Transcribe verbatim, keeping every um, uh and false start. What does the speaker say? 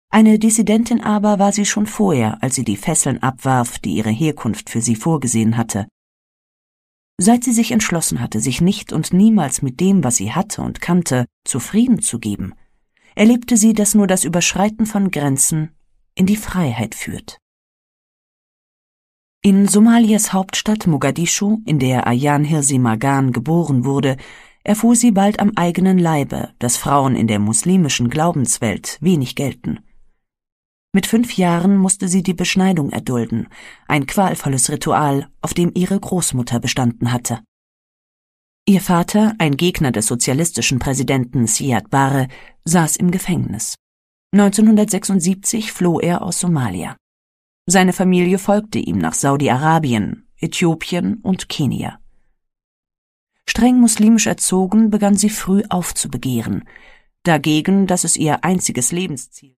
Eine Dissidentin aber war sie schon vorher, als sie die Fesseln abwarf, die ihre Herkunft für sie vorgesehen hatte. Seit sie sich entschlossen hatte, sich nicht und niemals mit dem, was sie hatte und kannte, zufrieden zu geben, erlebte sie, dass nur das Überschreiten von Grenzen in die Freiheit führt. In Somalias Hauptstadt Mogadischu, in der Ayaan Hirsi Magan geboren wurde, erfuhr sie bald am eigenen Leibe, dass Frauen in der muslimischen Glaubenswelt wenig gelten. Mit fünf Jahren musste sie die Beschneidung erdulden, ein qualvolles Ritual, auf dem ihre Großmutter bestanden hatte. Ihr Vater, ein Gegner des sozialistischen Präsidenten Siad Barre, saß im Gefängnis. neunzehnhundertsechsundsiebzig floh er aus Somalia. Seine Familie folgte ihm nach Saudi-Arabien, Äthiopien und Kenia. Streng muslimisch erzogen, begann sie früh aufzubegehren, dagegen, dass es ihr einziges Lebensziel